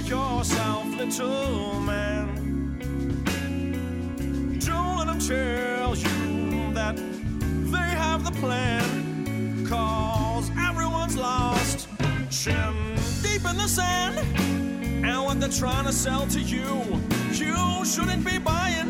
yourself, little man. Don't let them tell you that they have the plan, 'cause everyone's lost, chin deep in the sand. And what they're trying to sell to you, you shouldn't be buying.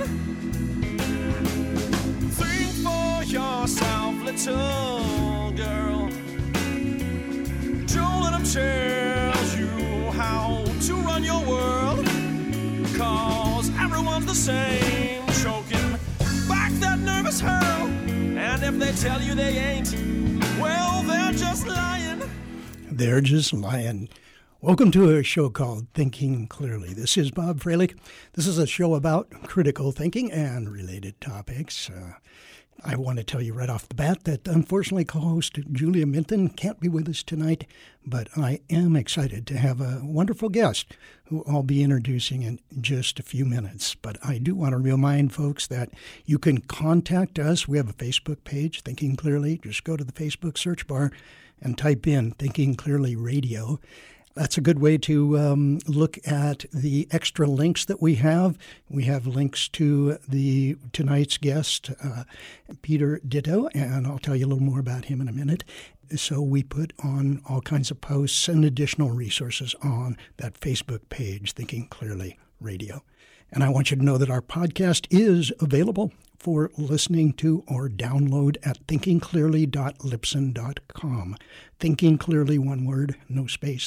Think for yourself, little girl. Don't let them tell you how to run your world, 'cause everyone's the same, choking back that nervous hurl. And if they tell you they ain't, well, they're just lying. They're just lying. Welcome to a show called Thinking Clearly. This is Bob Freilich. This is a show about critical thinking and related topics. I want to tell you right off the bat that unfortunately co-host Julia Minton can't be with us tonight, but I am excited to have a wonderful guest who I'll be introducing in just a few minutes. But I do want to remind folks that you can contact us. We have a Facebook page, Thinking Clearly. Just go to the Facebook search bar and type in Thinking Clearly Radio. That's a good way to look at the extra links that we have. We have links to tonight's guest, Peter Ditto, and I'll tell you a little more about him in a minute. So we put on all kinds of posts and additional resources on that Facebook page, Thinking Clearly Radio. And I want you to know that our podcast is available for listening to or download at thinkingclearly.libsyn.com. Thinking Clearly, one word, no space,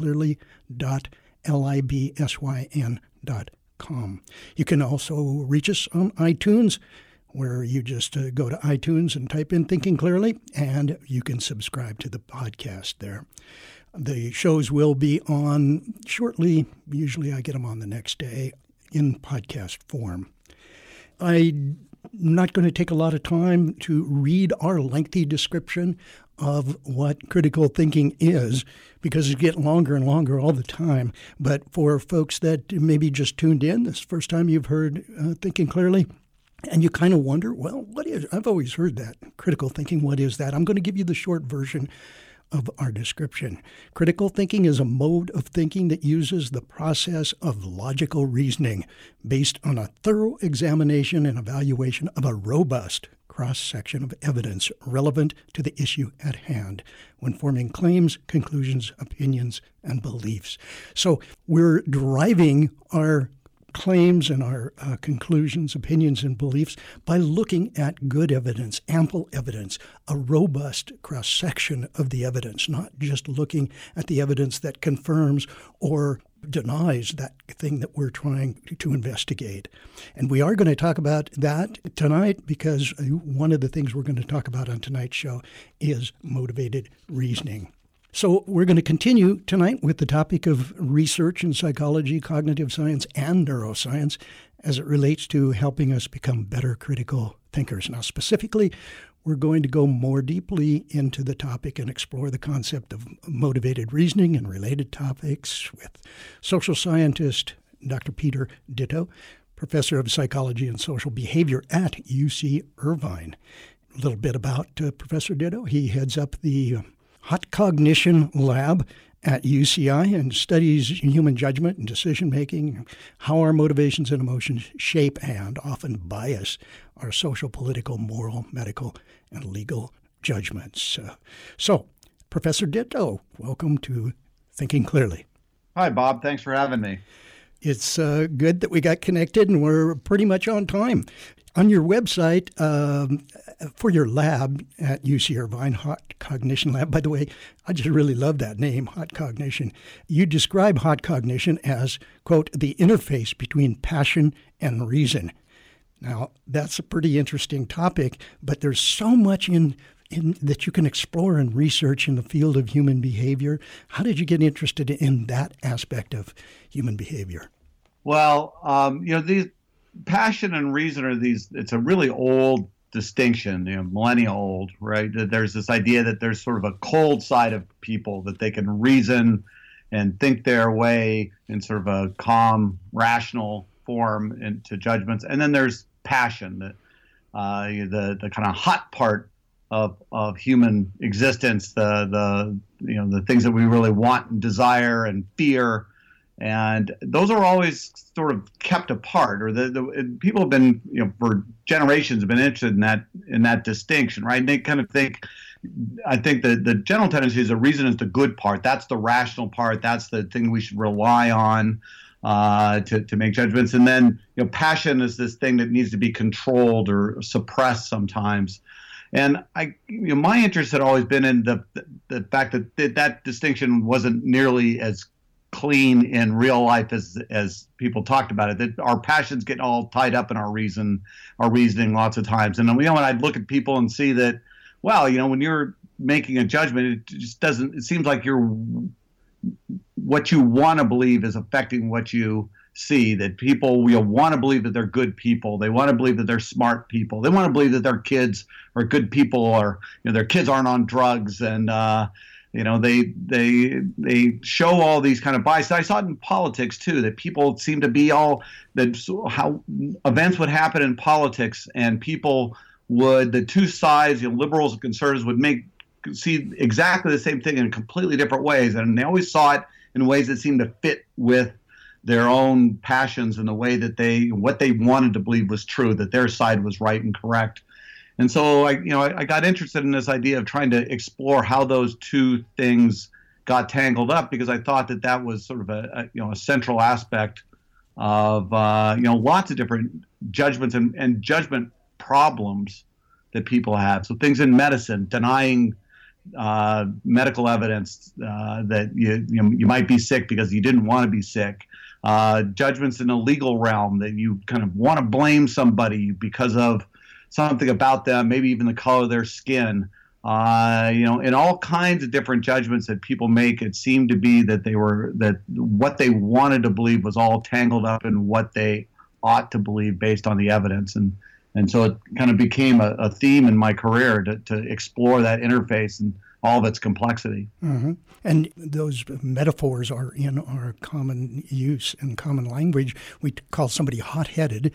thinkingclearly.libsyn.com. You can also reach us on iTunes, where you just go to iTunes and type in Thinking Clearly, and you can subscribe to the podcast there. The shows will be on shortly. Usually I get them on the next day in podcast form. I'm not going to take a lot of time to read our lengthy description of what critical thinking is, because it gets longer and longer all the time. But for folks that maybe just tuned in, this is the first time you've heard Thinking Clearly, and you kind of wonder, well, what is, I've always heard that, critical thinking, what is that? I'm going to give you the short version of our description. Critical thinking is a mode of thinking that uses the process of logical reasoning based on a thorough examination and evaluation of a robust cross-section of evidence relevant to the issue at hand when forming claims, conclusions, opinions, and beliefs. So we're deriving our claims and our conclusions, opinions, and beliefs by looking at good evidence, ample evidence, a robust cross-section of the evidence, not just looking at the evidence that confirms or denies that thing that we're trying to investigate. And we are going to talk about that tonight, because one of the things we're going to talk about on tonight's show is motivated reasoning. So we're going to continue tonight with the topic of research in psychology, cognitive science, and neuroscience as it relates to helping us become better critical thinkers. Now, specifically, we're going to go more deeply into the topic and explore the concept of motivated reasoning and related topics with social scientist Dr. Peter Ditto, professor of psychology and social behavior at UC Irvine. A little bit about Professor Ditto. He heads up the Hot Cognition Lab at UCI and studies human judgment and decision-making, how our motivations and emotions shape and often bias our social, political, moral, medical, and legal judgments. So, Professor Ditto, welcome to Thinking Clearly. Hi, Bob. Thanks for having me. It's good that we got connected, and we're pretty much on time. On your website, for your lab at UC Irvine, Hot Cognition Lab, by the way, I just really love that name, Hot Cognition. You describe hot cognition as, quote, the interface between passion and reason. Now, that's a pretty interesting topic, but there's so much in that you can explore and research in the field of human behavior. How did you get interested in that aspect of human behavior? Well, these passion and reason are it's a really old distinction, millennia old, right? There's this idea that there's sort of a cold side of people, that they can reason and think their way in sort of a calm, rational form into judgments. And then there's passion, the kind of hot part of human existence, the things that we really want and desire and fear And those are always sort of kept apart, or the people have been, for generations have been interested in that distinction, right? And they kind of think, I think the general tendency is the reason is the good part. That's the rational part. That's the thing we should rely on to make judgments. And then, passion is this thing that needs to be controlled or suppressed sometimes. And my interest had always been in the fact that distinction wasn't nearly as clean in real life as people talked about it, that our passions get all tied up in our reasoning lots of times. And then, when I'd look at people and see that, well, when you're making a judgment, it just doesn't, it seems like what you want to believe is affecting what you see, that people want to believe that they're good people. They want to believe that they're smart people. They want to believe that their kids are good people, or their kids aren't on drugs, and they show all these kind of biases. I saw it in politics too, that people seem to be how events would happen in politics, and people the two sides, liberals and conservatives, would see exactly the same thing in completely different ways, and they always saw it in ways that seemed to fit with their own passions and the way that what they wanted to believe was true, that their side was right and correct. And so I got interested in this idea of trying to explore how those two things got tangled up, because I thought that was sort of a central aspect of lots of different judgments and judgment problems that people have. So things in medicine, denying medical evidence that you might be sick because you didn't want to be sick. Judgments in the legal realm, that you kind of want to blame somebody because of something about them, maybe even the color of their skin. In all kinds of different judgments that people make, it seemed to be that what they wanted to believe was all tangled up in what they ought to believe based on the evidence. And so it kind of became a theme in my career to explore that interface and all of its complexity. Mm-hmm. And those metaphors are in our common use and common language. We call somebody hot-headed,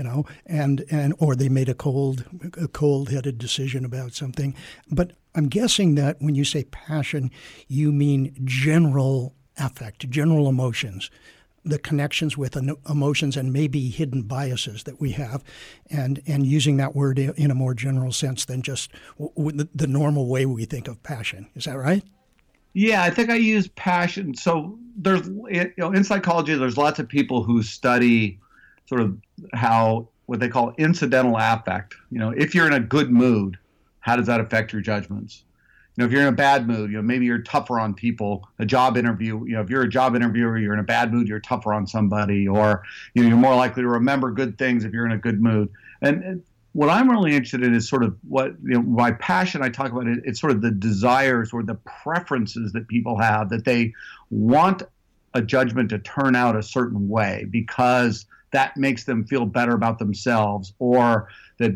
or they made a cold-headed decision about something. But I'm guessing that when you say passion, you mean general affect, general emotions, the connections with emotions and maybe hidden biases that we have, and using that word in a more general sense than just the normal way we think of passion. Is that right? Yeah, I think I use passion. So there's, in psychology, there's lots of people who study sort of what they call incidental affect. If you're in a good mood, how does that affect your judgments? If you're in a bad mood, maybe you're tougher on people. A job interview, if you're a job interviewer, you're in a bad mood, you're tougher on somebody, or you're more likely to remember good things if you're in a good mood. And what I'm really interested in is sort of by passion I talk about it's sort of the desires or the preferences that people have, that they want a judgment to turn out a certain way because that makes them feel better about themselves, or that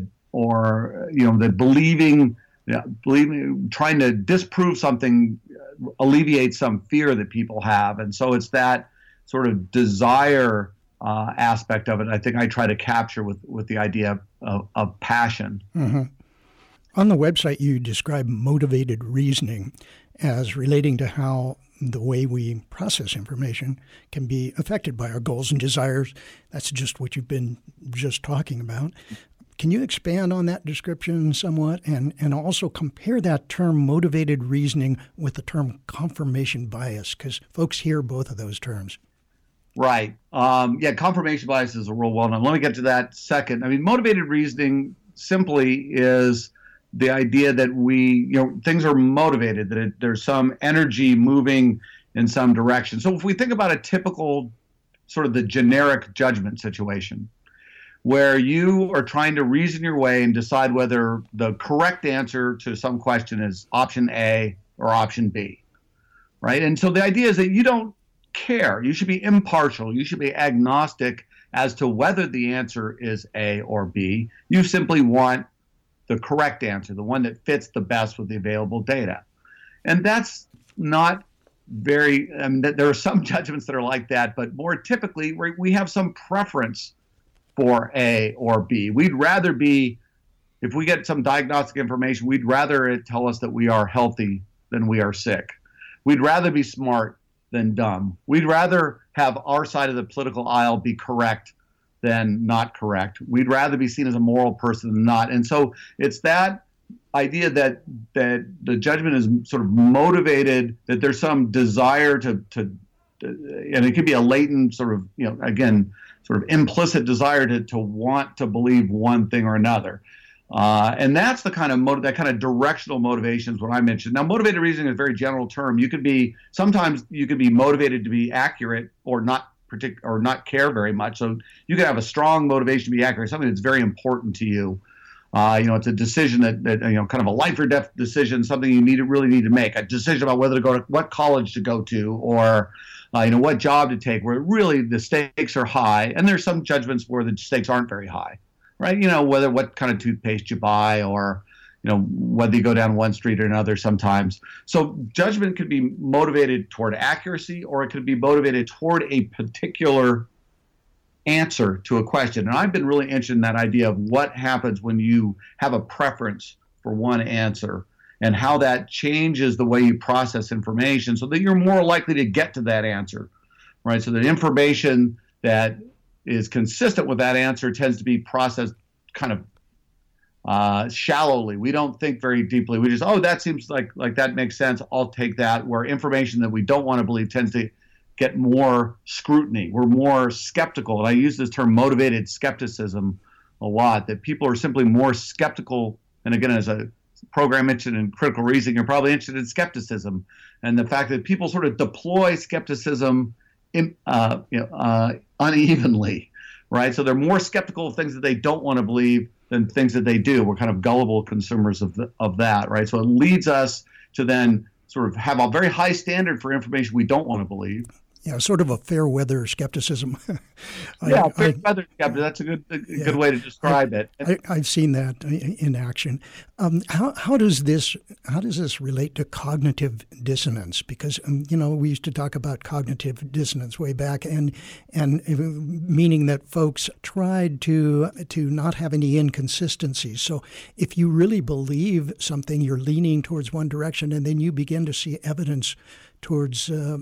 believing, trying to disprove something alleviates some fear that people have. And so it's that sort of desire aspect of it, I think I try to capture with the idea of passion. Mm-hmm. On the website, you describe motivated reasoning as relating to how the way we process information can be affected by our goals and desires. That's just what you've been just talking about. Can you expand on that description somewhat and also compare that term motivated reasoning with the term confirmation bias? Because folks hear both of those terms. Right. Confirmation bias is a real well-known. Let me get to that second. I mean, motivated reasoning simply is the idea that things are motivated, that there's some energy moving in some direction. So if we think about a typical sort of the generic judgment situation, where you are trying to reason your way and decide whether the correct answer to some question is option A or option B, right? And so the idea is that you don't care. You should be impartial. You should be agnostic as to whether the answer is A or B. You simply want the correct answer, the one that fits the best with the available data. And that's not there are some judgments that are like that, but more typically we have some preference for A or B. We'd rather if we get some diagnostic information, we'd rather it tell us that we are healthy than we are sick. We'd rather be smart than dumb. We'd rather have our side of the political aisle be correct than not correct. We'd rather be seen as a moral person than not. And so it's that idea that the judgment is sort of motivated, that there's some desire to and it could be a latent sort of, again, sort of implicit desire to want to believe one thing or another. And that's the kind of that kind of directional motivation is what I mentioned. Now, motivated reasoning is a very general term. Sometimes you could be motivated to be accurate or not care very much. So you could have a strong motivation to be accurate, something that's very important to you. It's a decision that kind of a life or death decision, something you really need to make, a decision about whether to go to what college to go to, or what job to take, where really the stakes are high. And there's some judgments where the stakes aren't very high, right? What kind of toothpaste you buy, or whether you go down one street or another sometimes. So judgment could be motivated toward accuracy, or it could be motivated toward a particular answer to a question. And I've been really interested in that idea of what happens when you have a preference for one answer and how that changes the way you process information so that you're more likely to get to that answer, right? So the information that is consistent with that answer tends to be processed kind of shallowly. We don't think very deeply. We just, that seems like that makes sense. I'll take that. Where information that we don't want to believe tends to get more scrutiny. We're more skeptical. And I use this term motivated skepticism a lot, that people are simply more skeptical. And again, as a program interested in critical reasoning, you're probably interested in skepticism. And the fact that people sort of deploy skepticism unevenly, right? So they're more skeptical of things that they don't want to believe than things that they do. We're kind of gullible consumers of that, right? So it leads us to then sort of have a very high standard for information we don't want to believe. Yeah, sort of a fair weather skepticism. Fair weather skepticism. That's a good way to describe it. I've seen that in action. How does this relate to cognitive dissonance? Because we used to talk about cognitive dissonance way back, and meaning that folks tried to not have any inconsistencies. So if you really believe something, you're leaning towards one direction, and then you begin to see evidence towards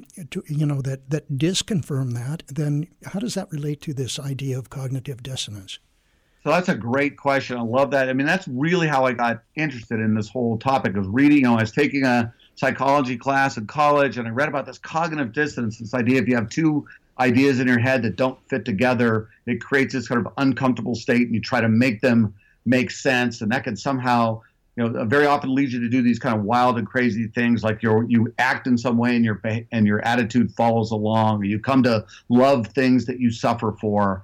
that disconfirm that, then how does that relate to this idea of cognitive dissonance? So that's a great question. I love that. I mean, that's really how I got interested in this whole topic of reading. I was taking a psychology class in college, and I read about this cognitive dissonance, this idea if you have two ideas in your head that don't fit together, it creates this kind of uncomfortable state, and you try to make them make sense, and that can somehow very often leads you to do these kind of wild and crazy things, like you act in some way and your attitude follows along, or you come to love things that you suffer for.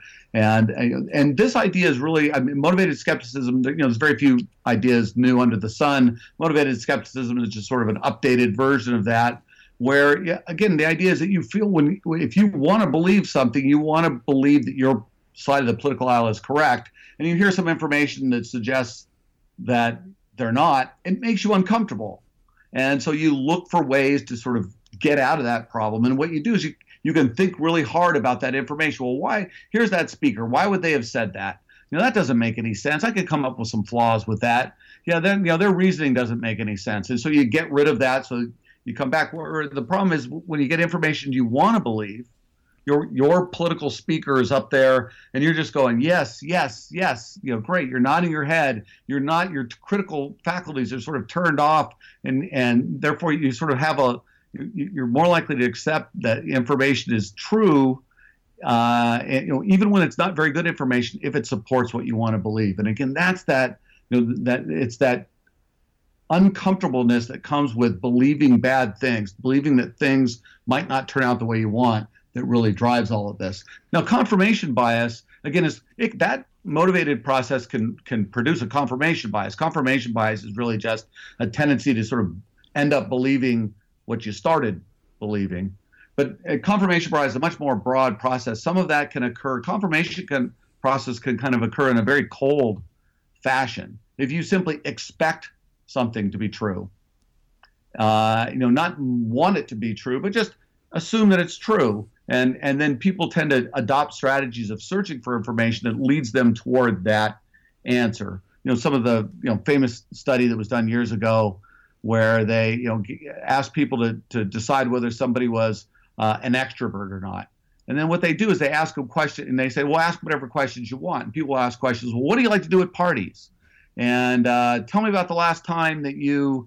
And this idea is really, motivated skepticism, there's very few ideas new under the sun. Motivated skepticism is just sort of an updated version of that, where, again, the idea is that you feel if you want to believe something, you want to believe that your side of the political aisle is correct, and you hear some information that suggests that they're not, it makes you uncomfortable. And so you look for ways to sort of get out of that problem. And what you do is you can think really hard about that information. Well, here's that speaker. Why would they have said that? That doesn't make any sense. I could come up with some flaws with that. Then, their reasoning doesn't make any sense. And so you get rid of that. So you come back. The problem is when you get information you want to believe, your political speaker is up there and you're just going, yes, yes, yes, great. You're nodding your head. Your critical faculties are sort of turned off, and therefore you sort of you're more likely to accept that information is true, even when it's not very good information, if it supports what you want to believe. And again, that's that it's that uncomfortableness that comes with believing bad things, believing that things might not turn out the way you want, that really drives all of this. Now, confirmation bias, again, that motivated process can produce a confirmation bias. Confirmation bias is really just a tendency to sort of end up believing what you started believing. But a confirmation bias is a much more broad process. Some of that can occur. Confirmation process can kind of occur in a very cold fashion. If you simply expect something to be true, not want it to be true, but just assume that it's true. And then people tend to adopt strategies of searching for information that leads them toward that answer. Some of the famous study that was done years ago where they asked people to decide whether somebody was an extrovert or not. And then what they do is they ask a question, and they say, well, ask whatever questions you want. And people ask questions, well, what do you like to do at parties? And tell me about the last time that you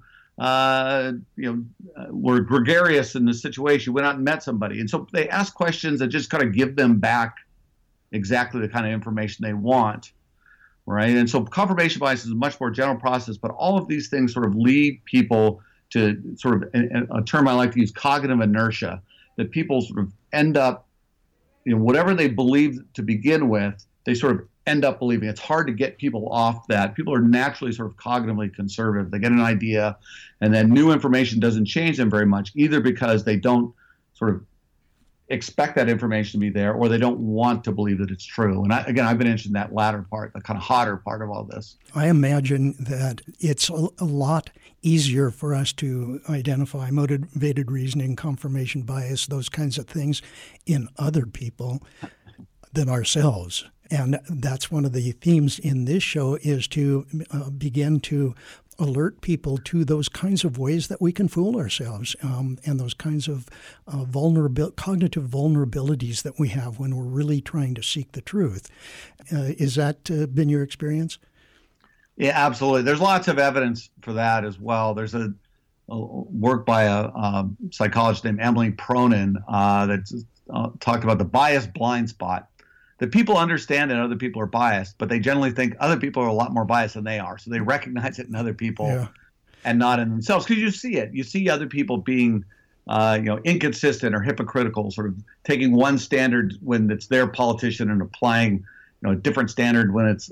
were gregarious in the situation, went out and met somebody. And so they ask questions that just kind of give them back exactly the kind of information they want, right? And so confirmation bias is a much more general process, but all of these things sort of lead people to sort of a term I like to use, cognitive inertia, that people sort of end up, whatever they believe to begin with, they sort of end up believing. It's hard to get people off that. People are naturally sort of cognitively conservative. They get an idea, and then new information doesn't change them very much, either because they don't sort of expect that information to be there, or they don't want to believe that it's true. And I've been interested in that latter part, the kind of hotter part of all this. I imagine that it's a lot easier for us to identify motivated reasoning, confirmation bias, those kinds of things in other people than ourselves. And that's one of the themes in this show, is to begin to alert people to those kinds of ways that we can fool ourselves, and those kinds of cognitive vulnerabilities that we have when we're really trying to seek the truth. Is that been your experience? Yeah, absolutely. There's lots of evidence for that as well. There's a work by a psychologist named Emily Pronin that talked about the bias blind spot. That people understand that other people are biased, but they generally think other people are a lot more biased than they are. So they recognize it in other people and not in themselves, because you see it. You see other people being, inconsistent or hypocritical, sort of taking one standard when it's their politician and applying, a different standard when it's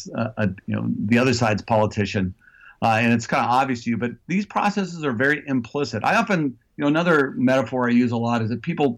the other side's politician, and it's kind of obvious to you. But these processes are very implicit. I often, another metaphor I use a lot is that people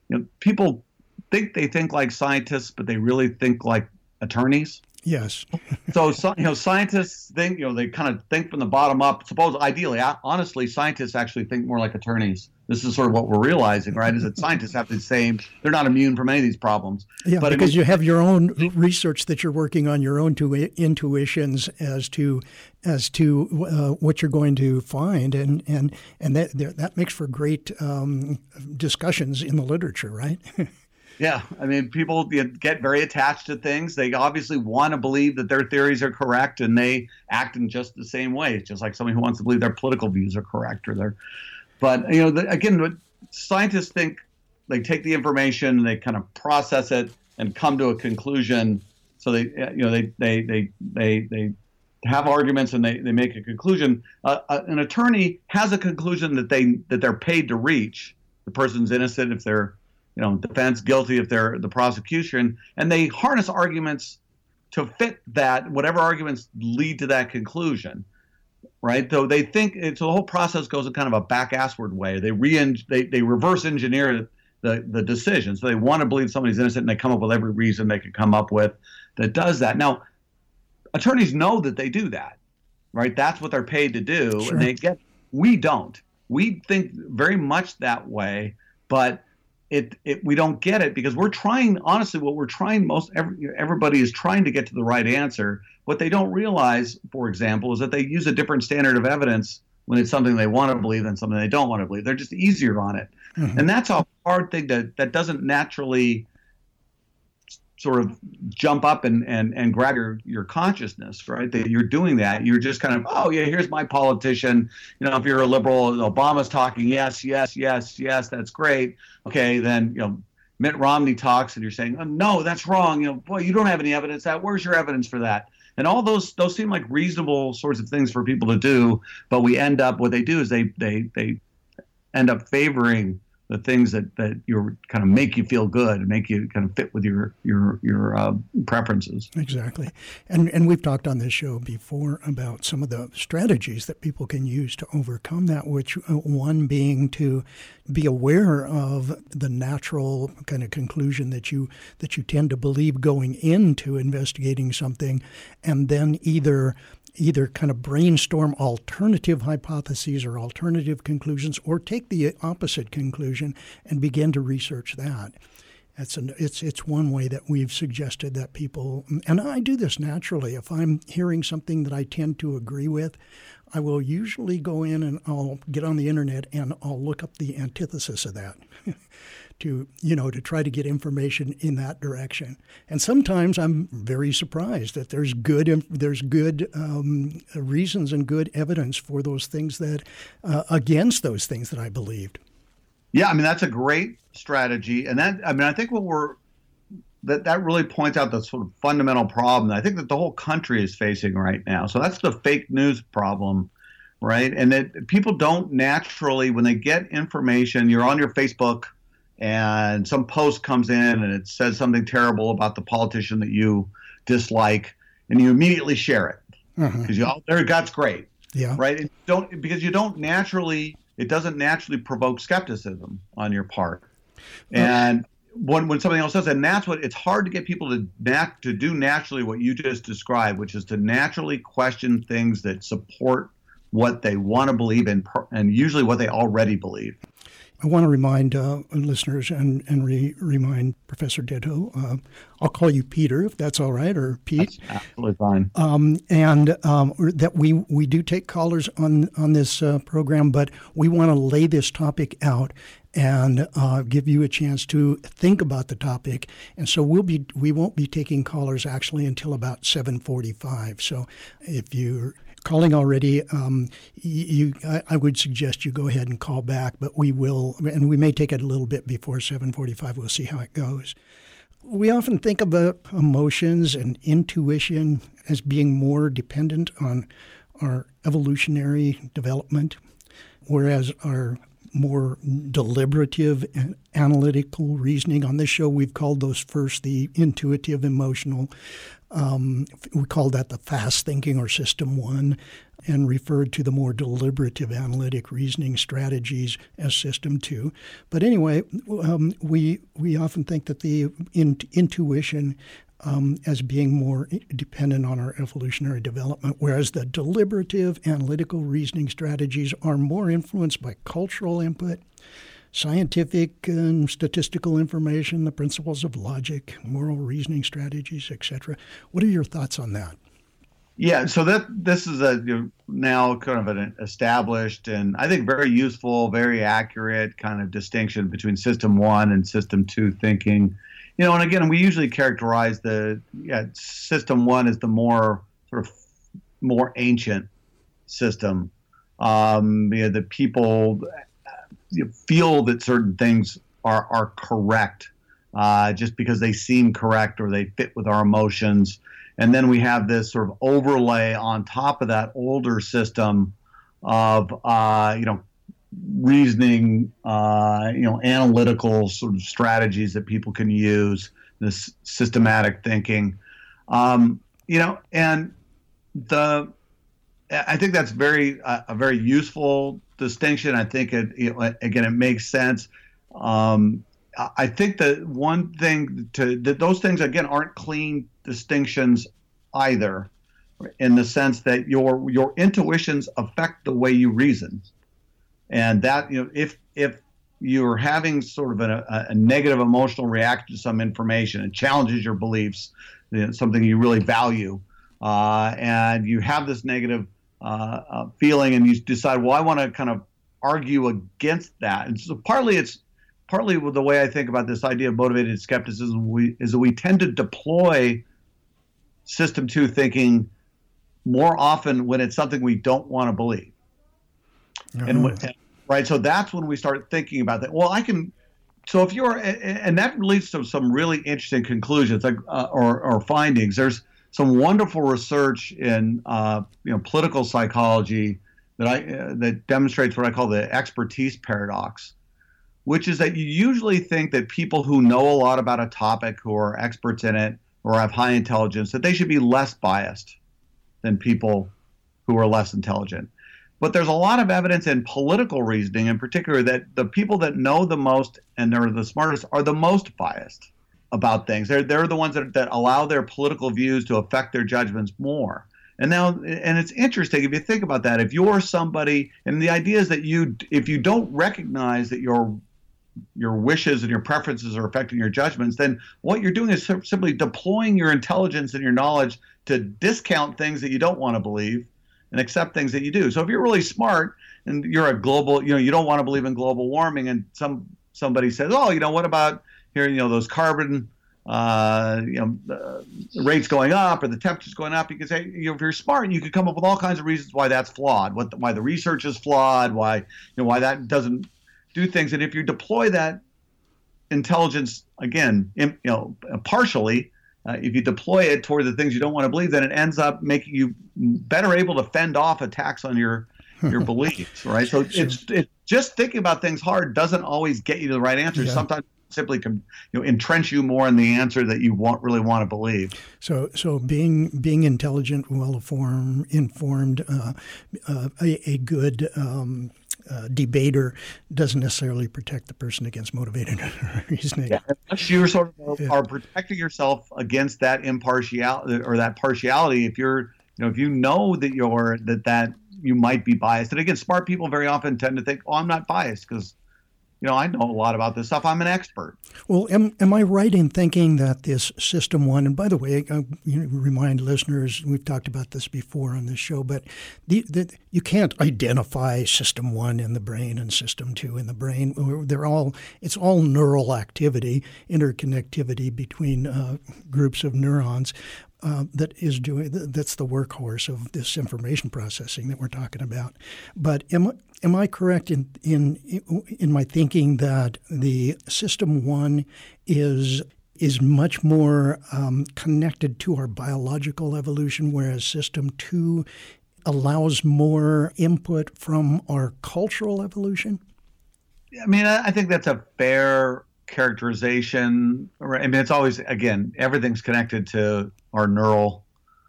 think they think like scientists, but they really think like attorneys. Yes. So scientists think, they kind of think from the bottom up. Ideally, honestly, scientists actually think more like attorneys. This is sort of what we're realizing, right? Is that scientists have the same, they're not immune from any of these problems. Yeah, but because you have your own research that you're working on, your own intuitions as to what you're going to find, and that makes for great discussions in the literature, right? Yeah, I mean, people get very attached to things. They obviously want to believe that their theories are correct, and they act in just the same way. It's just like somebody who wants to believe their political views are correct, But again, what scientists think, they take the information, they kind of process it, and come to a conclusion. So they have arguments and they make a conclusion. An attorney has a conclusion that they're paid to reach. The person's innocent if they're defense, guilty if they're the prosecution, and they harness arguments to fit that, whatever arguments lead to that conclusion, right? So they think, so the whole process goes in kind of a back-assward way. They reverse engineer the decision. So they want to believe somebody's innocent, and they come up with every reason they could come up with that does that. Now, attorneys know that they do that, right? That's what they're paid to do. Sure. And we don't. We think very much that way, but we don't get it because we're trying, honestly, what we're trying everybody is trying to get to the right answer. What they don't realize, for example, is that they use a different standard of evidence when it's something they want to believe than something they don't want to believe. They're just easier on it. Mm-hmm. And that's a hard thing that doesn't naturally sort of jump up and grab your consciousness, right? That you're doing that. You're just kind of, oh yeah, here's my politician. If you're a liberal, Obama's talking, yes, that's great. Okay, then Mitt Romney talks, and you're saying, oh, no, that's wrong. Boy, you don't have any evidence. Where's your evidence for that? And all those seem like reasonable sorts of things for people to do, but what they do is they end up favoring the things that you're kind of make you feel good and make you kind of fit with your preferences. Exactly. And we've talked on this show before about some of the strategies that people can use to overcome that, which one being to be aware of the natural kind of conclusion that you tend to believe going into investigating something, and then either kind of brainstorm alternative hypotheses or alternative conclusions, or take the opposite conclusion and begin to research that. It's one way that we've suggested that people, and I do this naturally. If I'm hearing something that I tend to agree with, I will usually go in and I'll get on the internet and I'll look up the antithesis of that to try to get information in that direction. And sometimes I'm very surprised that there's good reasons and good evidence for those things that against those things that I believed. Yeah, I mean, that's a great strategy. And I think that really points out the sort of fundamental problem that I think that the whole country is facing right now. So that's the fake news problem, right? And that people don't naturally, when they get information, you're on your Facebook and some post comes in and it says something terrible about the politician that you dislike, and you immediately share it because that's great, right? Because you don't naturally. It doesn't naturally provoke skepticism on your part. And when something else does, and that's what it's hard to get people to do naturally what you just described, which is to naturally question things that support what they want to believe in, and usually what they already believe. I want to remind listeners and remind Professor Ditto. I'll call you Peter, if that's all right, or Pete. That's absolutely fine. That we do take callers on this program, but we want to lay this topic out and give you a chance to think about the topic. And so we won't be taking callers actually until about 7:45. So if you're calling already, I would suggest you go ahead and call back, but we will, and we may take it a little bit before 7:45. We'll see how it goes. We often think about emotions and intuition as being more dependent on our evolutionary development, whereas our more deliberative and analytical reasoning. On this show, we've called those first the intuitive, emotional. We call that the fast thinking or system 1, and referred to the more deliberative analytic reasoning strategies as system 2. But anyway, we often think that the intuition as being more dependent on our evolutionary development, whereas the deliberative analytical reasoning strategies are more influenced by cultural input, scientific and statistical information, the principles of logic, moral reasoning strategies, etc. What are your thoughts on that? Yeah, so this is now kind of an established and I think very useful, very accurate kind of distinction between system 1 and system 2 thinking. And again, we usually characterize system 1 as the more ancient system. The people feel that certain things are correct just because they seem correct or they fit with our emotions. And then we have this sort of overlay on top of that older system of, reasoning, analytical sort of strategies that people can use, this systematic thinking, and I think that's a very useful distinction. I think it makes sense. I think that one thing that those things again aren't clean distinctions either, in the sense that your intuitions affect the way you reason. And that, if you're having sort of a negative emotional reaction to some information, it challenges your beliefs, something you really value, and you have this negative feeling, and you decide, well, I want to kind of argue against that. And so partly with the way I think about this idea of motivated skepticism is that we tend to deploy system 2 thinking more often when it's something we don't want to believe. Right, so that's when we start thinking about that. Well, so if you're, and that leads to some really interesting conclusions, or findings. There's some wonderful research in, political psychology that demonstrates what I call the expertise paradox, which is that you usually think that people who know a lot about a topic, who are experts in it, or have high intelligence, that they should be less biased than people who are less intelligent. But there's a lot of evidence in political reasoning in particular that the people that know the most and they're the smartest are the most biased about things. They're the ones that allow their political views to affect their judgments more. And it's interesting if you think about that. If you're somebody, and the idea is that if you don't recognize that you're your wishes and your preferences are affecting your judgments, then what you're doing is simply deploying your intelligence and your knowledge to discount things that you don't want to believe and accept things that you do. So if you're really smart and you're a global, you don't want to believe in global warming, and somebody says, oh, what about here, those carbon rates going up or the temperatures going up, you can say, if you're smart, you could come up with all kinds of reasons why that's flawed, why the research is flawed, why that doesn't do things. And if you deploy that intelligence, again, partially, if you deploy it toward the things you don't want to believe, then it ends up making you better able to fend off attacks on your beliefs, right? So it's just thinking about things hard doesn't always get you to the right answer. Yeah. Sometimes simply can entrench you more in the answer that you really want to believe. So being intelligent, informed, a good debater doesn't necessarily protect the person against motivated reasoning. Yeah. You sort of are protecting yourself against that impartiality or that partiality. If you're, if you know that you might be biased. And again, smart people very often tend to think, oh, I'm not biased because, I know a lot about this stuff. I'm an expert. Well, am I right in thinking that this System 1, and by the way, I remind listeners, we've talked about this before on this show, but you can't identify System 1 in the brain and System 2 in the brain. It's all neural activity, interconnectivity between groups of neurons. That's the workhorse of this information processing that we're talking about. But am I correct in my thinking that the System 1 is much more connected to our biological evolution, whereas System 2 allows more input from our cultural evolution? I mean, I think that's a fair characterization. I mean, it's always, again, everything's connected to our neural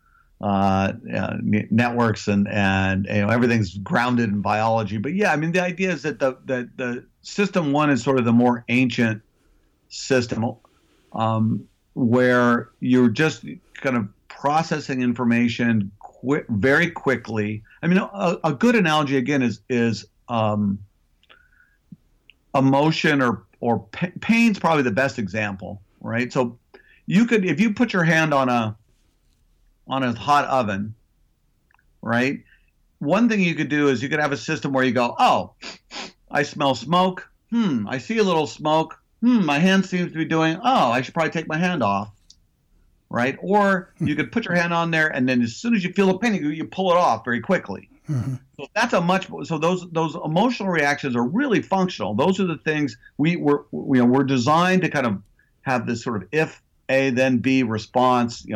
networks and everything's grounded in biology. But yeah, I mean, the idea is that the System 1 is sort of the more ancient system where you're just kind of processing information very quickly. I mean, a good analogy again is emotion or pain's probably the best example, right? So you could, if you put your hand on a hot oven, right? One thing you could do is you could have a system where you go, oh, I smell smoke. I see a little smoke. My hand seems to be doing, oh, I should probably take my hand off, right? Or you could put your hand on there, and then as soon as you feel the pain, you pull it off very quickly. Mm-hmm. So that's so those emotional reactions are really functional. Those are the things we're designed to kind of have this sort of if A then B response.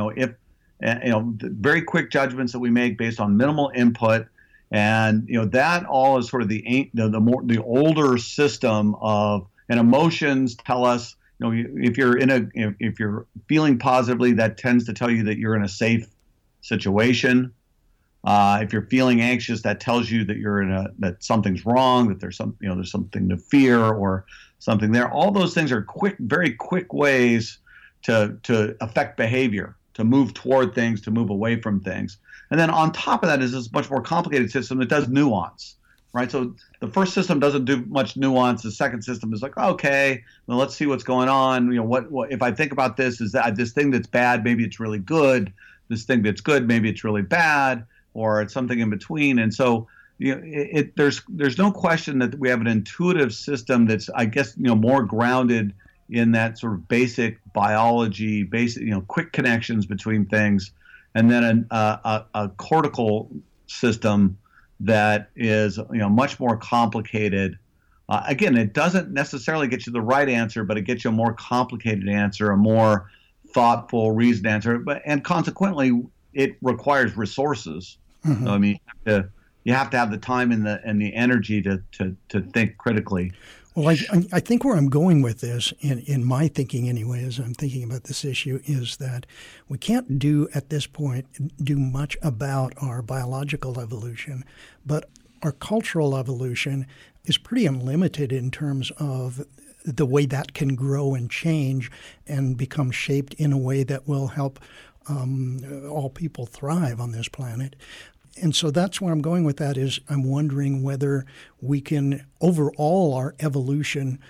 Very quick judgments that we make based on minimal input, and that all is sort of the older system of, and emotions tell us, if you're feeling positively, that tends to tell you that you're in a safe situation. If you're feeling anxious, that tells you that that something's wrong, that there's something to fear or something there. All those things are very quick ways to affect behavior, to move toward things, to move away from things. And then on top of that is this much more complicated system that does nuance, right? So the first system doesn't do much nuance. The second system is like, okay, well, let's see what's going on. What if I think about this, is that this thing that's bad, maybe it's really good. This thing that's good, maybe it's really bad, or it's something in between. And so there's no question that we have an intuitive system that's, I guess, more grounded in that sort of basic biology, quick connections between things, and then a cortical system that is much more complicated. Again, it doesn't necessarily get you the right answer, but it gets you a more complicated answer, a more thoughtful, reasoned answer. And consequently, it requires resources. Mm-hmm. So, I mean, you have to have the time and the energy to think critically. Well, I think where I'm going with this, in my thinking anyway, as I'm thinking about this issue, is that we can't at this point do much about our biological evolution, but our cultural evolution is pretty unlimited in terms of the way that can grow and change and become shaped in a way that will help all people thrive on this planet. And so that's where I'm going with that, is I'm wondering whether we can, overall our evolution,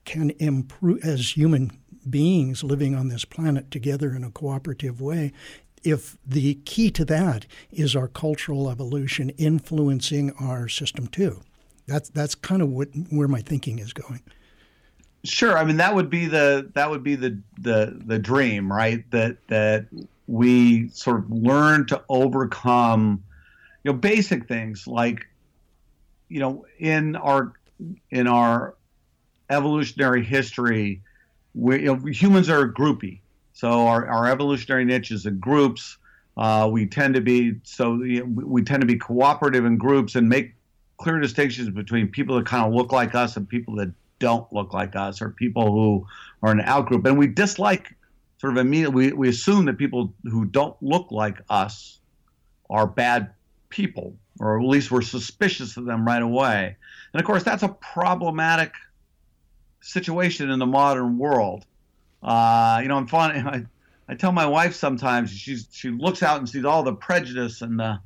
can improve as human beings living on this planet together in a cooperative way, if the key to that is our cultural evolution influencing our system too. That's kind of where my thinking is going. Sure. I mean, that would be the dream, right? That we sort of learn to overcome, basic things like, in our evolutionary history, humans are groupy. So our evolutionary niche is in groups. We tend to be cooperative in groups and make clear distinctions between people that kind of look like us and people that don't look like us, or people who are an outgroup. And we dislike sort of immediately. We assume that people who don't look like us are bad people, or at least we're suspicious of them right away. And of course, that's a problematic situation in the modern world. I'm fun. I tell my wife sometimes, she looks out and sees all the prejudice and the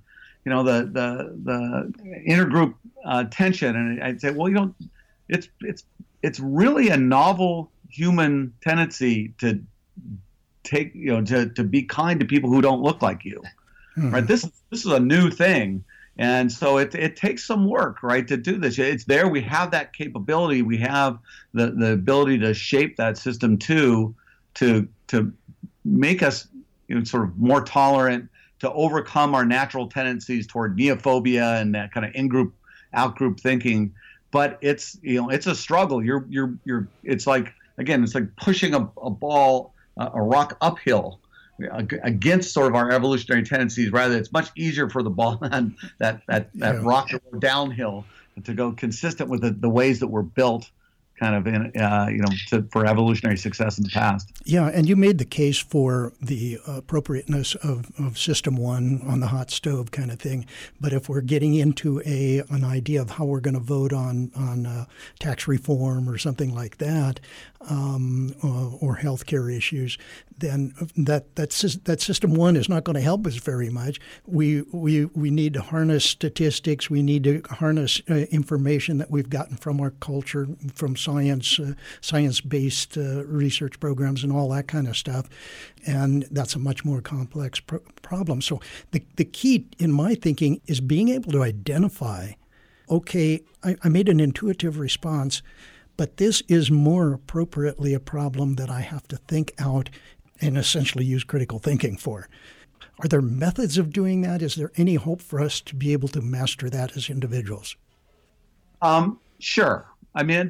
intergroup tension, and I'd say, well, it's really a novel human tendency to take, to be kind to people who don't look like you, right? This is a new thing. And so it takes some work, right, to do this. It's there. We have that capability. We have the ability to shape that system too, to make us sort of more tolerant, to overcome our natural tendencies toward neophobia and that kind of in-group, out-group thinking. But it's a struggle. It's like pushing a rock uphill against sort of our evolutionary tendencies. Rather, it's much easier for the ball and that rock to go downhill, to go consistent with the ways that we're built, kind of for evolutionary success in the past. Yeah, and you made the case for the appropriateness of System 1 on the hot stove kind of thing. But if we're getting into an idea of how we're going to vote on tax reform or something like that, or healthcare issues, then that System 1 is not going to help us very much. We need to harness statistics. We need to harness information that we've gotten from our culture, from science-based research programs and all that kind of stuff. And that's a much more complex problem. So the key in my thinking is being able to identify, okay, I made an intuitive response, but this is more appropriately a problem that I have to think out and essentially use critical thinking for. Are there methods of doing that? Is there any hope for us to be able to master that as individuals? Sure. I mean,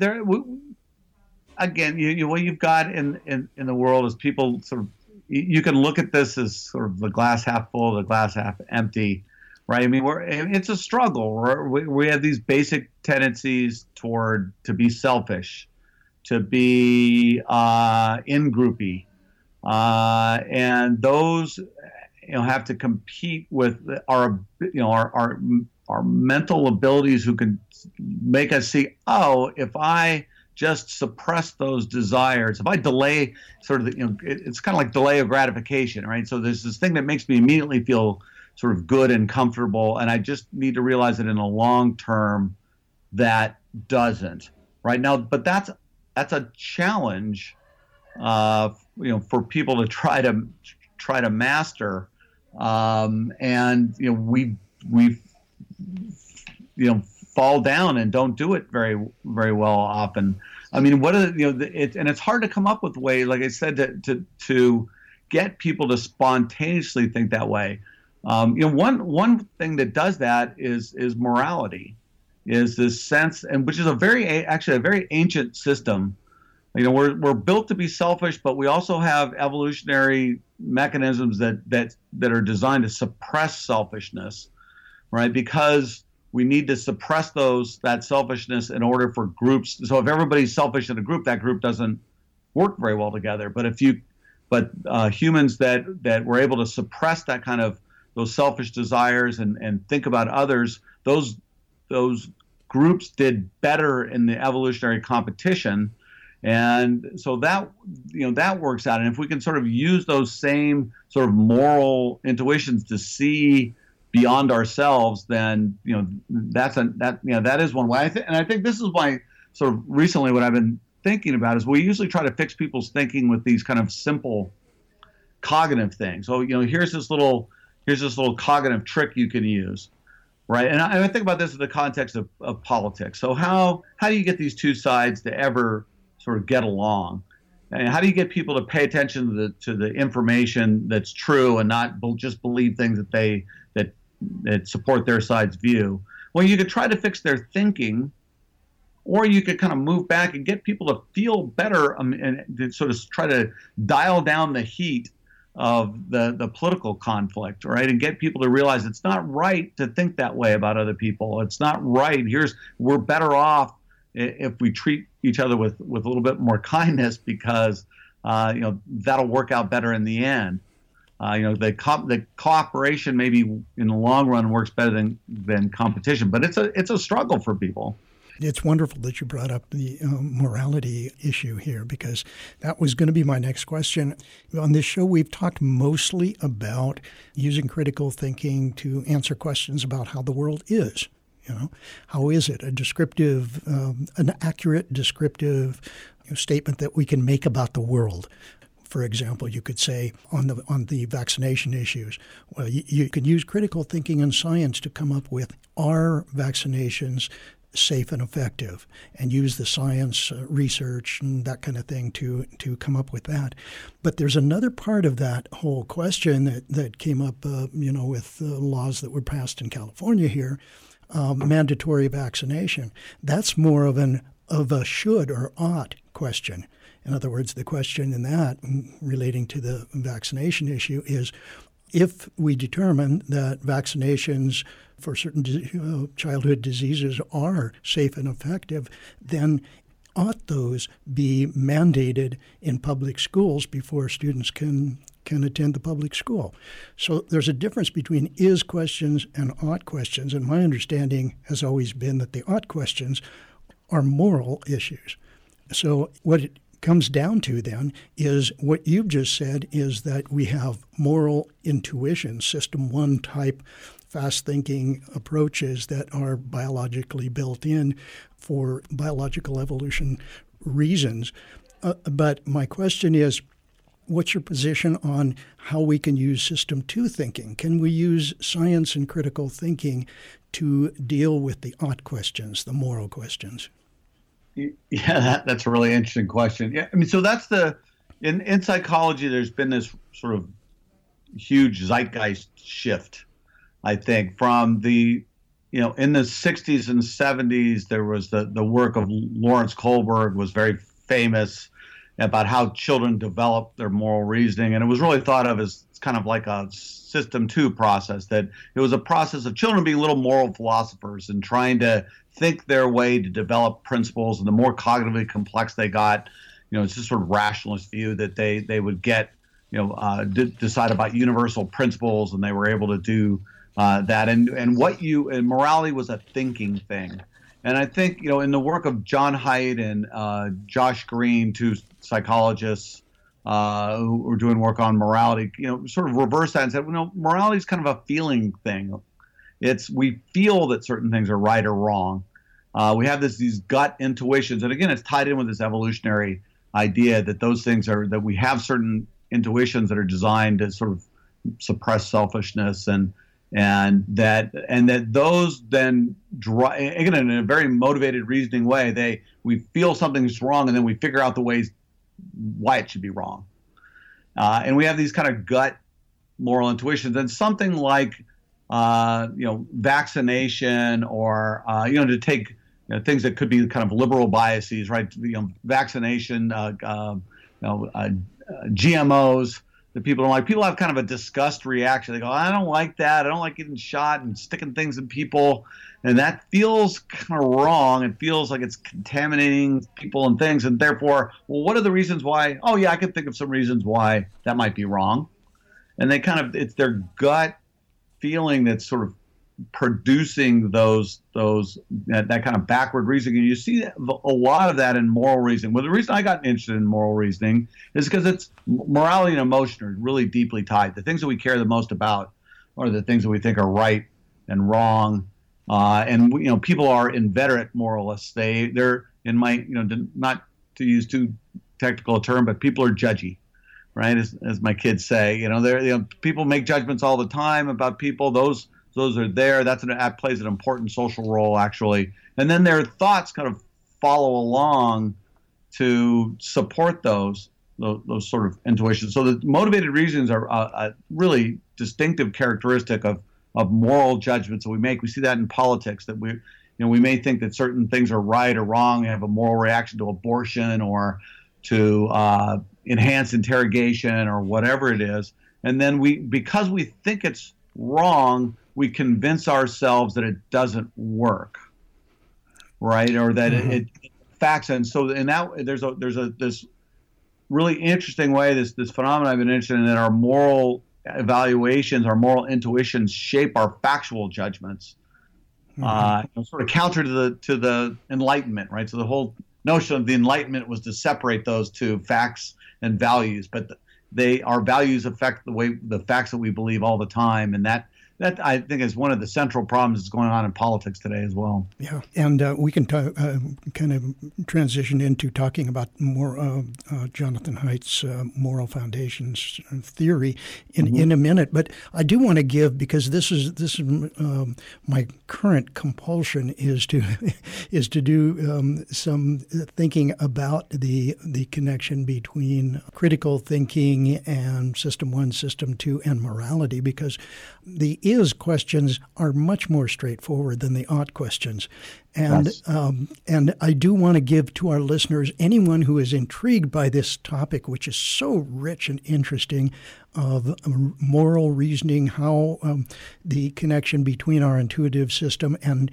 again, what you've got in the world is people sort of, you can look at this as sort of the glass half full, the glass half empty, right? I mean, it's a struggle. We have these basic tendencies to be selfish, to be in-groupy, and those have to compete with our mental abilities, who can make us see, if I just suppress those desires, if I delay sort of it's kind of like delay of gratification, right? So there's this thing that makes me immediately feel sort of good and comfortable, and I just need to realize that in the long term that doesn't, right? Now, but that's a challenge for people to try to master, and we fall down and don't do it very, very well often. I mean, and it's hard to come up with ways, like I said, to get people to spontaneously think that way. One thing that does that is morality, is this sense, and which is a very ancient system. We're built to be selfish, but we also have evolutionary mechanisms that are designed to suppress selfishness, right? Because we need to suppress that selfishness in order for groups. So if everybody's selfish in a group, that group doesn't work very well together. But humans that were able to suppress that kind of those selfish desires and think about others, those groups did better in the evolutionary competition. And so that works out. And if we can sort of use those same sort of moral intuitions to see beyond ourselves, then that is one way. I think this is why sort of recently what I've been thinking about is we usually try to fix people's thinking with these kind of simple cognitive things. So, here's this little cognitive trick you can use, right? And I think about this in the context of politics. So how do you get these two sides to ever sort of get along? And how do you get people to pay attention to the information that's true and not just believe things that support their side's view? Well, you could try to fix their thinking, or you could kind of move back and get people to feel better and to sort of try to dial down the heat of the political conflict, right? And get people to realize it's not right to think that way about other people. It's not right. We're better off if we treat each other with a little bit more kindness, because that'll work out better in the end. The cooperation maybe in the long run works better than competition, but it's a struggle for people. It's wonderful that you brought up the morality issue here, because that was going to be my next question. On this show, we've talked mostly about using critical thinking to answer questions about how the world is. How is it? An accurate, descriptive statement that we can make about the world. For example, you could say on the vaccination issues, well, you can use critical thinking and science to come up with, are vaccinations safe and effective, and use the science research and that kind of thing to come up with that. But there's another part of that whole question that came up, with laws that were passed in California here, mandatory vaccination. That's more of a should or ought question. In other words, the question in that relating to the vaccination issue is, if we determine that vaccinations for certain childhood diseases are safe and effective, then ought those be mandated in public schools before students can attend the public school? So there's a difference between is questions and ought questions, and my understanding has always been that the ought questions are moral issues. So what it comes down to then is what you've just said, is that we have moral intuition, system one type fast-thinking approaches that are biologically built in for biological evolution reasons. But my question is, what's your position on how we can use system two thinking? Can we use science and critical thinking to deal with the ought questions, the moral questions? Yeah, that's a really interesting question. Yeah, I mean, so that's in psychology, there's been this sort of huge zeitgeist shift, I think, from in the 60s and 70s, there was the work of Lawrence Kohlberg was very famous about how children develop their moral reasoning. And it was really thought of as kind of like a system two process, that it was a process of children being little moral philosophers and trying to think their way to develop principles. And the more cognitively complex they got, it's this sort of rationalist view that they would get, decide about universal principles, and they were able to do that. And morality was a thinking thing. And I think, in the work of John Haidt and Josh Green, two psychologists who were doing work on morality, sort of reversed that and said, morality is kind of a feeling thing. We feel that certain things are right or wrong. We have these gut intuitions. And again, it's tied in with this evolutionary idea that those things that we have certain intuitions that are designed to sort of suppress selfishness and that those then again, in a very motivated, reasoning way, we feel something's wrong, and then we figure out the ways why it should be wrong. And we have these kind of gut moral intuitions, and something like vaccination, or to take things that could be kind of liberal biases, right? Vaccination, GMOs. That people don't like. People have kind of a disgust reaction. They go, I don't like that. I don't like getting shot and sticking things in people. And that feels kind of wrong. It feels like it's contaminating people and things. And therefore, what are the reasons why? Oh, yeah, I can think of some reasons why that might be wrong. And it's their gut feeling that's sort of producing that kind of backward reasoning. And you see a lot of that in moral reasoning. Well, the reason I got interested in moral reasoning is because it's morality and emotion are really deeply tied. The things that we care the most about are the things that we think are right and wrong. And people are inveterate moralists. They're in my not to use too technical a term, but people are judgy, right? As my kids say, people make judgments all the time about people. Those are there. That plays an important social role, actually. And then their thoughts kind of follow along to support those sort of intuitions. So the motivated reasons are a really distinctive characteristic of moral judgments that we make. We see that in politics, that we may think that certain things are right or wrong. We have a moral reaction to abortion or to enhanced interrogation or whatever it is. And then because we think it's wrong, we convince ourselves that it doesn't work, right? Or that it facts. And so in that, there's this really interesting way, this phenomenon I've been interested in, that our moral evaluations, our moral intuitions shape our factual judgments. Sort of counter to the Enlightenment, right? So the whole notion of the Enlightenment was to separate those two, facts and values, but our values affect the facts that we believe all the time, and that I think is one of the central problems that's going on in politics today as well. Yeah, and we can kind of transition into talking about more Jonathan Haidt's moral foundations theory in a minute. But I do want to give, because this is my current compulsion is to do some thinking about the connection between critical thinking and System 1, System 2, and morality, because the is questions are much more straightforward than the ought questions. And yes. And I do want to give to our listeners, anyone who is intrigued by this topic, which is so rich and interesting, of moral reasoning, how the connection between our intuitive system and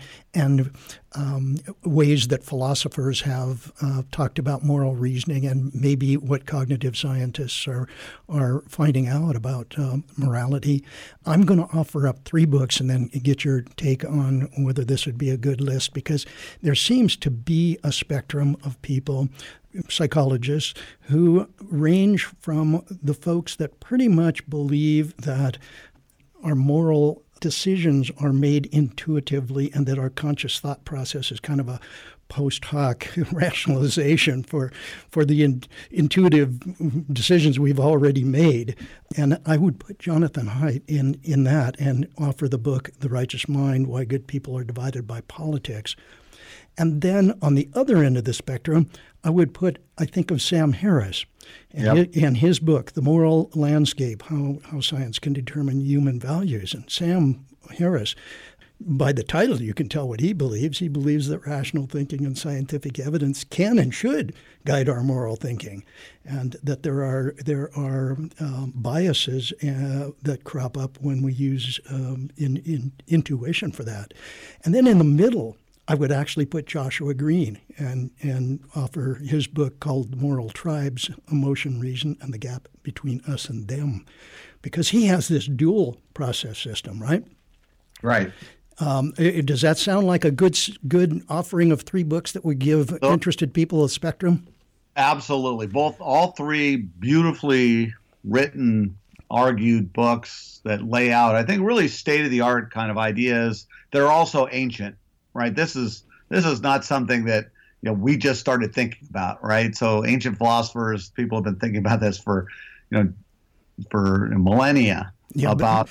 ways that philosophers have talked about moral reasoning, and maybe what cognitive scientists are finding out about morality. I'm going to offer up 3 books and then get your take on whether this would be a good list, because there seems to be a spectrum of people, psychologists, who range from the folks that pretty much believe that our moral decisions are made intuitively and that our conscious thought process is kind of a post hoc rationalization for the intuitive decisions we've already made. And I would put Jonathan Haidt in that and offer the book, The Righteous Mind, Why Good People Are Divided by Politics. And then on the other end of the spectrum, I think of Sam Harris and his book, The Moral Landscape, How Science Can Determine Human Values. And Sam Harris, by the title, you can tell what he believes. He believes that rational thinking and scientific evidence can and should guide our moral thinking, and that there are biases that crop up when we use in intuition for that. And then in the middle, I would actually put Joshua Green and offer his book called Moral Tribes, Emotion, Reason, and the Gap Between Us and Them, because he has this dual process system, right? Right. Does that sound like a good offering of 3 books that would give interested people a spectrum? Absolutely. All 3 beautifully written, argued books that lay out, I think, really state-of-the-art kind of ideas. They're also ancient. Right. This is not something that we just started thinking about. Right. So ancient philosophers, people have been thinking about this for millennia. Yeah, about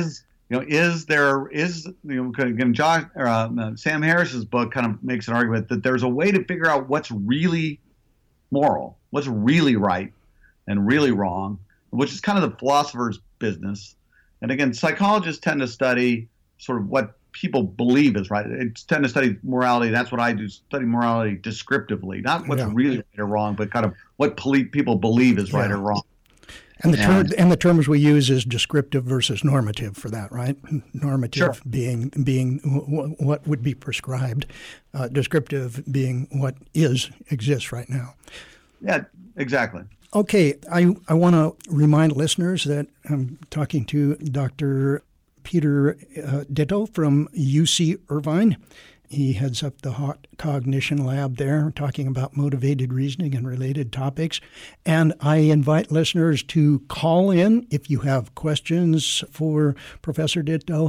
Sam Harris's book kind of makes an argument that there's a way to figure out what's really moral, what's really right and really wrong, which is kind of the philosopher's business. And again, psychologists tend to study sort of what people believe is right. They tend to study morality. That's what I do, study morality descriptively, not what's really right or wrong, but kind of what people believe is right or wrong. And the terms we use is descriptive versus normative for that, right? Normative being what would be prescribed, descriptive being what exists right now. Yeah, exactly. Okay, I want to remind listeners that I'm talking to Dr. Peter Ditto from UC Irvine. He heads up the Hot Cognition Lab there, talking about motivated reasoning and related topics. And I invite listeners to call in if you have questions for Professor Ditto.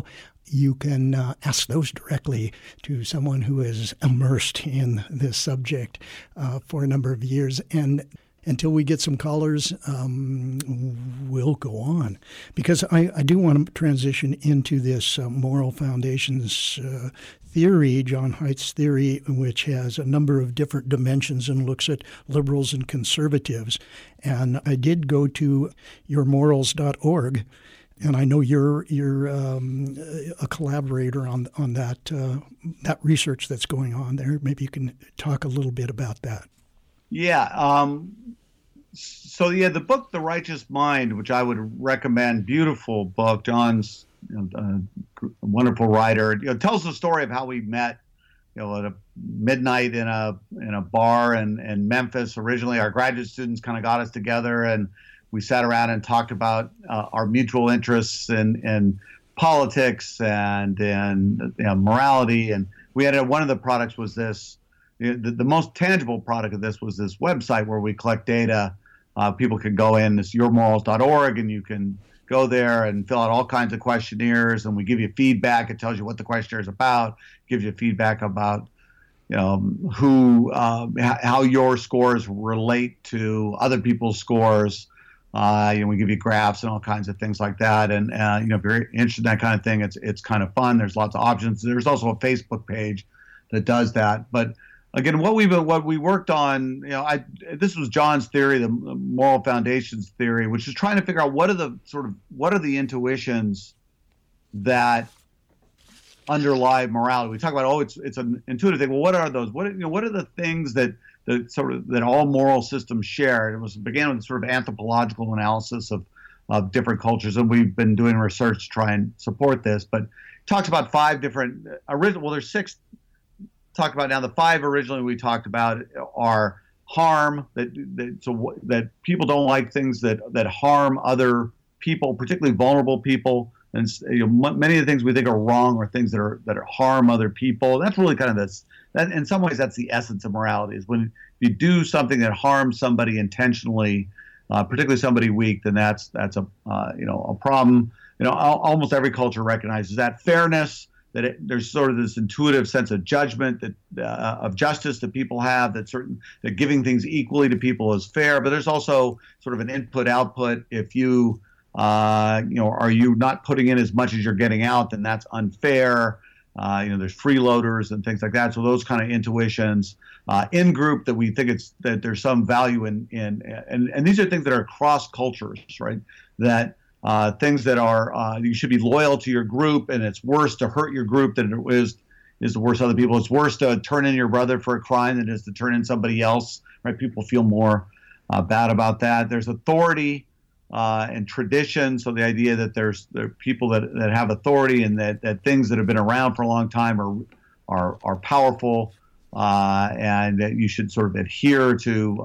you can ask those directly to someone who is immersed in this subject for a number of years. And until we get some callers, we'll go on. Because I do want to transition into this moral foundations theory, John Haidt's theory, which has a number of different dimensions and looks at liberals and conservatives. And I did go to yourmorals.org, and I know you're a collaborator on that research that's going on there. Maybe you can talk a little bit about that. Yeah. So the book The Righteous Mind, which I would recommend, beautiful book. John's a wonderful writer. Tells the story of how we met. At a midnight in a bar in Memphis. Originally, our graduate students kind of got us together, and we sat around and talked about our mutual interests in politics and in morality. And we had one of the products was this. The most tangible product of this was this website where we collect data. People can go in, it's yourmorals.org, and you can go there and fill out all kinds of questionnaires, and we give you feedback. It tells you what the questionnaire is about, gives you feedback about how your scores relate to other people's scores. We give you graphs and all kinds of things like that. And if you're interested in that kind of thing, it's kind of fun. There's lots of options. There's also a Facebook page that does that. But again, what we worked on, this was John's theory, the moral foundations theory, which is trying to figure out what are the intuitions that underlie morality. We talk about, it's an intuitive thing. Well, what are those? What are the things that all moral systems share? It began with sort of anthropological analysis of different cultures, and we've been doing research to try and support this. But it talks about 5 different there's 6. Talked about now. The 5 originally we talked about are harm, that people don't like things that harm other people, particularly vulnerable people, and many of the things we think are wrong are things that harm other people. That's really kind of this. That in some ways that's the essence of morality, is when you do something that harms somebody intentionally, particularly somebody weak, then that's a problem. Almost every culture recognizes that. Fairness. That there's sort of this intuitive sense of judgment of justice that people have, that giving things equally to people is fair. But there's also sort of an input-output. If you are you not putting in as much as you're getting out, then that's unfair. There's freeloaders and things like that. So those kind of intuitions in group that we think that there's some value in and these are things that are across cultures, right? That things that are you should be loyal to your group, and it's worse to hurt your group than it is to worse other people. It's worse to turn in your brother for a crime than it is to turn in somebody else, right? People feel more bad about that. There's authority and tradition. So the idea that there are people that have authority, and that things that have been around for a long time are powerful, and that you should sort of adhere to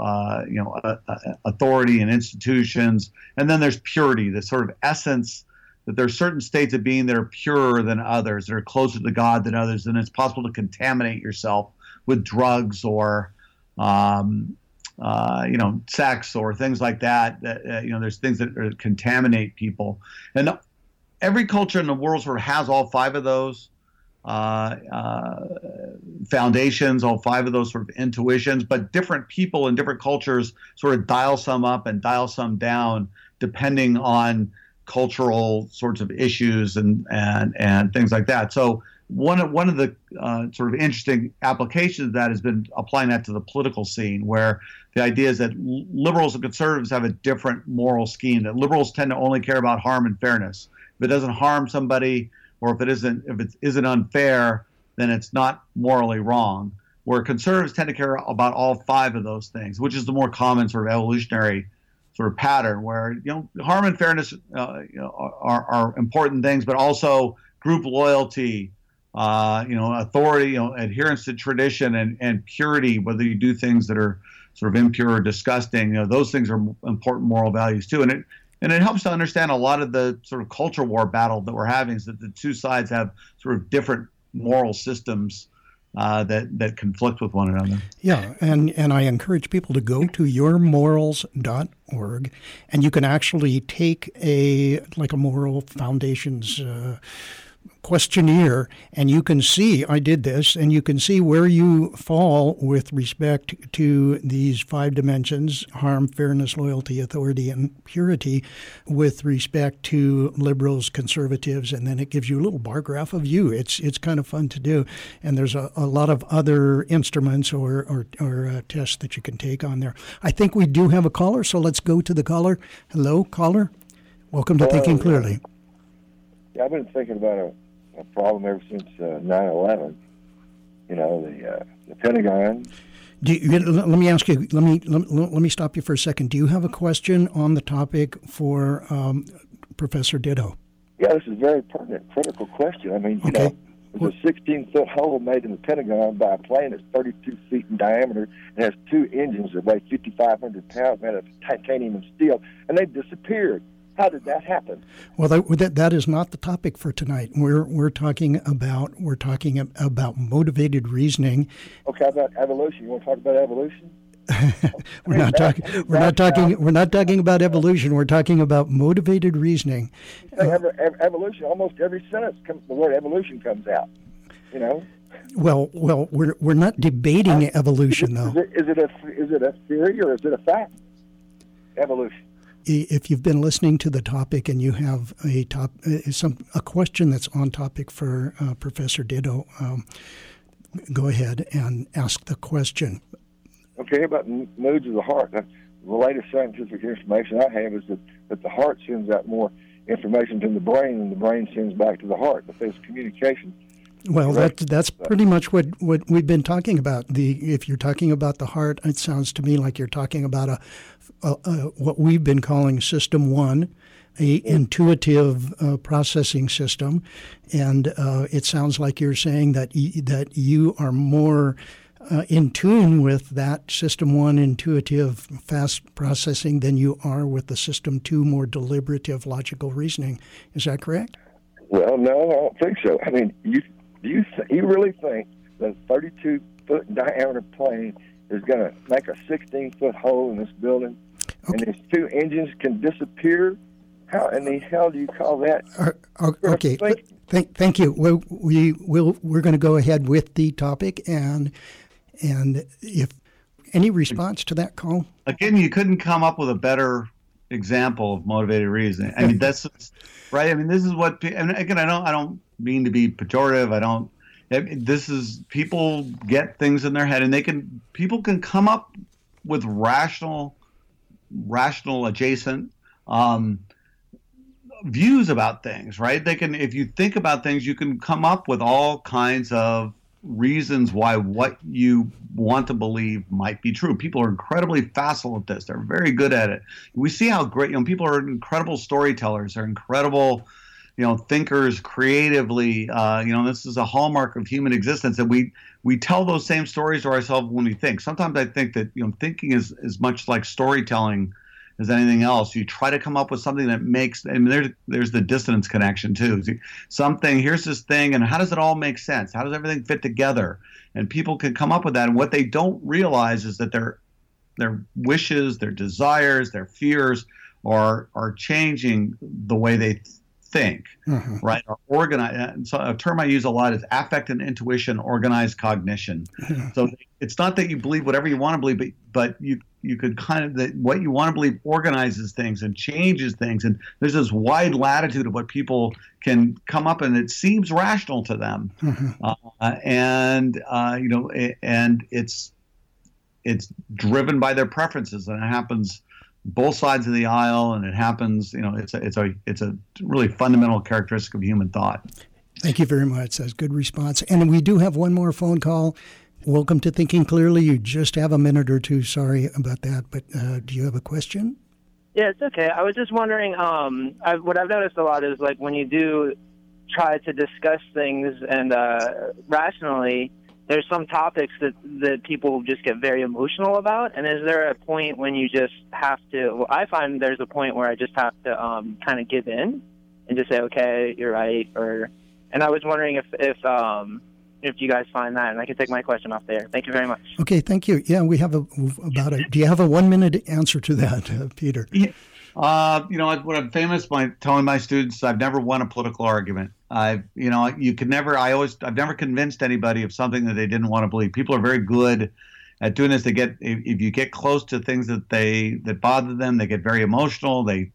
authority and institutions. And then there's purity, the sort of essence that there are certain states of being that are purer than others, that are closer to God than others, and it's possible to contaminate yourself with drugs or sex or things like that. There's things that contaminate people, and every culture in the world sort of has all 5 of those foundations, all 5 of those sort of intuitions. But different people in different cultures sort of dial some up and dial some down depending on cultural sorts of issues and things like that. So one of the sort of interesting applications of that has been applying that to the political scene, where the idea is that liberals and conservatives have a different moral scheme. That liberals tend to only care about harm and fairness. If it doesn't harm somebody, or if it isn't unfair, then it's not morally wrong. Where conservatives tend to care about all 5 of those things, which is the more common sort of evolutionary sort of pattern, where harm and fairness are important things, but also group loyalty, authority, adherence to tradition, and purity. Whether you do things that are sort of impure or disgusting, those things are important moral values too. And it helps to understand a lot of the sort of culture war battle that we're having, is that the 2 sides have sort of different moral systems that conflict with one another. Yeah, and I encourage people to go to yourmorals.org, and you can actually take a moral foundations questionnaire, and you can see, I did this, and you can see where you fall with respect to these 5 dimensions: harm, fairness, loyalty, authority, and purity, with respect to liberals, conservatives, and then it gives you a little bar graph of you. It's kind of fun to do, and there's a lot of other instruments or tests that you can take on there. I think we do have a caller, so let's go to the caller. Hello, caller. Welcome to Thinking Clearly. Yeah, I've been thinking about a problem ever since 9/11. You know, the Pentagon. Let me ask you. Let me stop you for a second. Do you have a question on the topic for Professor Ditto? Yeah, this is a very pertinent, critical question. I mean, you know, there's a 16-foot hole made in the Pentagon by a plane that's 32 feet in diameter and has 2 engines that weigh 5,500 pounds made of titanium and steel, and they've disappeared. How did that happen? Well, that is not the topic for tonight. We're talking about motivated reasoning. Okay, about evolution. You want to talk about evolution? We're not talking about evolution. We're talking about motivated reasoning. Evolution. Almost every sentence, the word evolution comes out. You know. Well, we're not debating evolution, though. Is it a theory or is it a fact? Evolution. If you've been listening to the topic and you have a question that's on topic for Professor Ditto, go ahead and ask the question. Okay, about moods of the heart. The latest scientific information I have is that the heart sends out more information to the brain than the brain sends back to the heart. But there's communication. Well, that's pretty much what we've been talking about. If you're talking about the heart, it sounds to me like you're talking about what we've been calling System 1, a intuitive processing system, and it sounds like you're saying that you are more in tune with that System 1 intuitive fast processing than you are with the System 2 more logical reasoning. Is that correct? Well, no, I don't think so. I mean, you really think that a 32-foot diameter plane is going to make a 16-foot hole in this building, and these 2 engines can disappear? How in the hell do you call that? Okay, thank you. We're going to go ahead with the topic, and if any response to that call? Again, you couldn't come up with a better example of motivated reasoning. I mean, that's right. I mean, this is what. And again, I don't mean to be pejorative. This is, people get things in their head, and people can come up with rational adjacent views about things, right? They can, if you think about things, you can come up with all kinds of reasons why what you want to believe might be true. People are incredibly facile at this. They're very good at it. We see how great, people are incredible storytellers. They're incredible, thinkers creatively. This is a hallmark of human existence, that we tell those same stories to ourselves when we think. Sometimes I think that thinking is much like storytelling as anything else. You try to come up with something that makes, and there's the dissonance connection too. Here's this thing, and how does it all make sense? How does everything fit together? And people can come up with that, and what they don't realize is that their wishes, their desires, their fears are changing the way they think, right? Or organize. So a term I use a lot is affect and intuition, organized cognition. So it's not that you believe whatever you want to believe, but you could what you want to believe organizes things and changes things. And there's this wide latitude of what people can come up, and it seems rational to them. And it's driven by their preferences, and it happens both sides of the aisle, and it happens, it's a really fundamental characteristic of human thought. Thank you very much. That's a good response. And we do have one more phone call. Welcome to Thinking Clearly. You just have a minute or two. Sorry about that, but do you have a question? Yeah, it's okay. I was just wondering, what I've noticed a lot is, like, when you do try to discuss things and rationally, there's some topics that people just get very emotional about. And is there a point when you just have to, well, I find there's a point where I just have to kind of give in and just say, okay, you're right. And I was wondering if you guys find that, and I can take my question off there. Thank you very much. Okay, thank you. Yeah, we have do you have a 1 minute answer to that, Peter? What I'm famous by telling my students, I've never won a political argument. I've never convinced anybody of something that they didn't want to believe. People are very good at doing this. If you get close to things that bother them, they get very emotional. They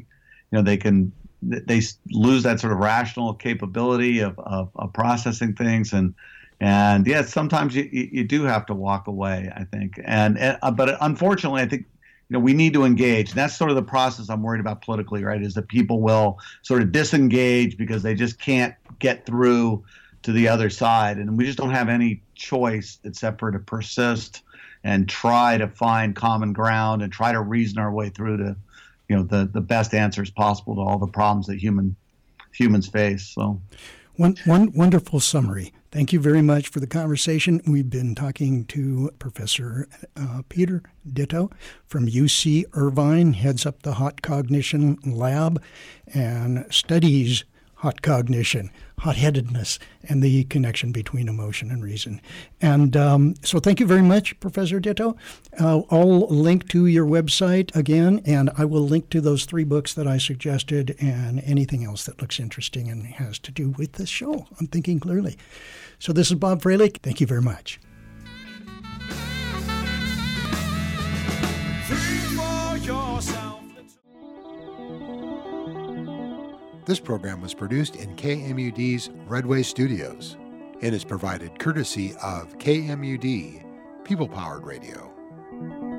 lose that sort of rational capability of processing things. And yeah, sometimes you do have to walk away, I think. But unfortunately, I think, we need to engage. And that's sort of the process I'm worried about politically, right, is that people will sort of disengage because they just can't get through to the other side. And we just don't have any choice except for to persist and try to find common ground and try to reason our way through to, the best answers possible to all the problems that humans face. So one wonderful summary. Thank you very much for the conversation. We've been talking to Professor Peter Ditto from UC Irvine, heads up the Hot Cognition Lab and studies hot cognition, hot-headedness, and the connection between emotion and reason. And so thank you very much, Professor Ditto. I'll link to your website again, and I will link to those 3 books that I suggested and anything else that looks interesting and has to do with this show on Thinking Clearly. So this is Bob Freilich. Thank you very much. This program was produced in KMUD's Redway Studios and is provided courtesy of KMUD, People-Powered Radio.